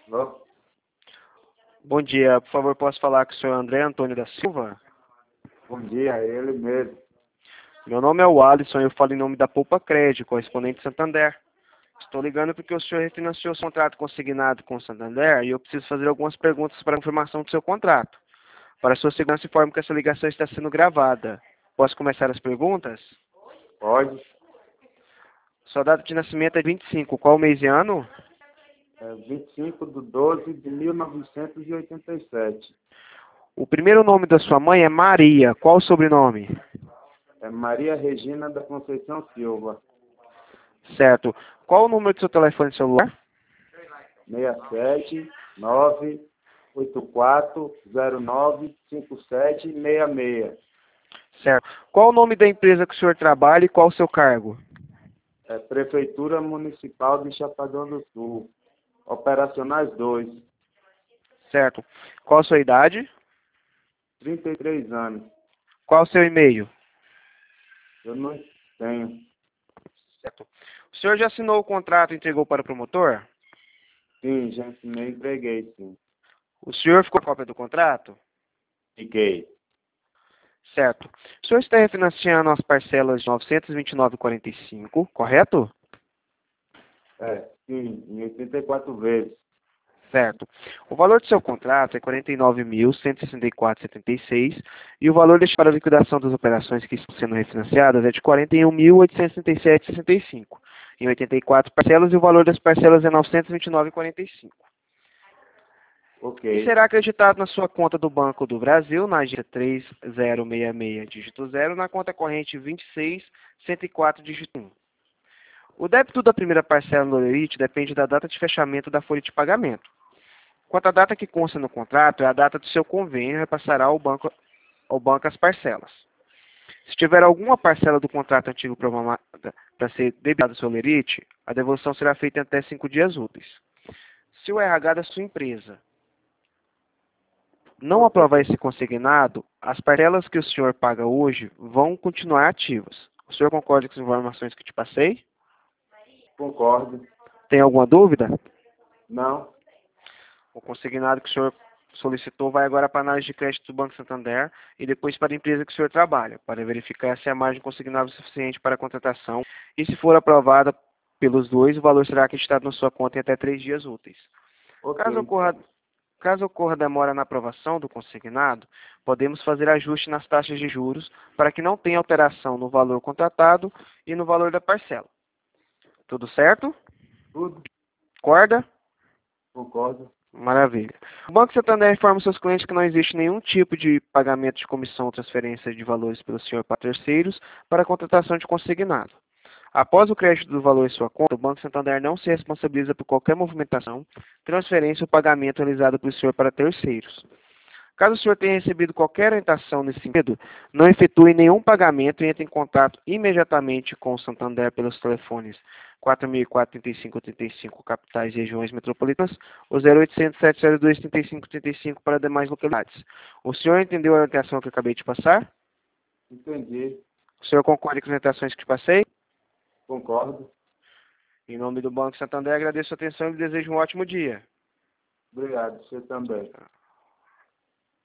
Alô? Bom dia, por favor, posso falar com o senhor André Antônio da Silva? Bom dia, é ele mesmo. Meu nome é o Alisson e eu falo em nome da Poupa Crédito, correspondente Santander. Estou ligando porque o senhor refinanciou seu contrato consignado com o Santander e eu preciso fazer algumas perguntas para a confirmação do seu contrato. Para sua segurança, informo que essa ligação está sendo gravada. Posso começar as perguntas? Pode? Sua data de nascimento é 25. Qual mês e ano? É 25/12/1987. O primeiro nome da sua mãe é Maria. Qual o sobrenome? É Maria Regina da Conceição Silva. Certo. Qual o número do seu telefone celular? 67-98409-5766. Certo. Qual o nome da empresa que o senhor trabalha e qual o seu cargo? É Prefeitura Municipal de Chapadão do Sul. Operacionais 2. Certo. Qual a sua idade? 33 anos. Qual o seu e-mail? Eu não tenho. Certo. O senhor já assinou o contrato e entregou para o promotor? Sim, já ensinei, entreguei, sim. O senhor ficou com a cópia do contrato? Fiquei. Certo. O senhor está refinanciando as parcelas de 929,45, correto? Sim, em 84 vezes. Certo. O valor do seu contrato é R$ 49.164,76 e o valor destinado para a liquidação das operações que estão sendo refinanciadas é de R$ 41.837,65 em 84 parcelas e o valor das parcelas é R$ 929,45. E Ok. será acreditado na sua conta do Banco do Brasil, na agência 3066, dígito 0, na conta corrente 26.104, dígito 1. O débito da primeira parcela no Lerite depende da data de fechamento da folha de pagamento. Quanto à data que consta no contrato, é a data do seu convênio e repassará ao banco as parcelas. Se tiver alguma parcela do contrato antigo programada para ser debitada ao seu Lerite, a devolução será feita em até 5 dias úteis. Se o RH da sua empresa não Ok. aprovar esse consignado, as parcelas que o senhor paga hoje vão continuar ativas. O senhor concorda com as informações que te passei? Concordo. Tem alguma dúvida? Não. O consignado que o senhor solicitou vai agora para a análise de crédito do Banco Santander e depois para a empresa que o senhor trabalha, para verificar se a margem consignável é suficiente para a contratação e, se for aprovada pelos dois, o valor será acreditado na sua conta em até 3 dias úteis. Ok, Caso ocorra, então. caso ocorra demora na aprovação do consignado, podemos fazer ajuste nas taxas de juros para que não tenha alteração no valor contratado e no valor da parcela. Tudo certo? Tudo. Concorda? Concordo. Maravilha. O Banco Santander informa seus clientes que não existe nenhum tipo de pagamento de comissão ou transferência de valores pelo senhor para terceiros para a contratação de consignado. Após o crédito do valor em sua conta, o Banco Santander não se responsabiliza por qualquer movimentação, transferência ou pagamento realizado pelo senhor para terceiros. Caso o senhor tenha recebido qualquer orientação nesse sentido, não efetue nenhum pagamento e entre em contato imediatamente com o Santander pelos telefones 4004-3535 capitais e regiões metropolitanas ou 0800-702-3535 para demais localidades. O senhor entendeu a orientação que eu acabei de passar? Entendi. O senhor concorda com as orientações que te passei? Concordo. Em nome do Banco Santander, agradeço a atenção e lhe desejo um ótimo dia. Obrigado. Você também.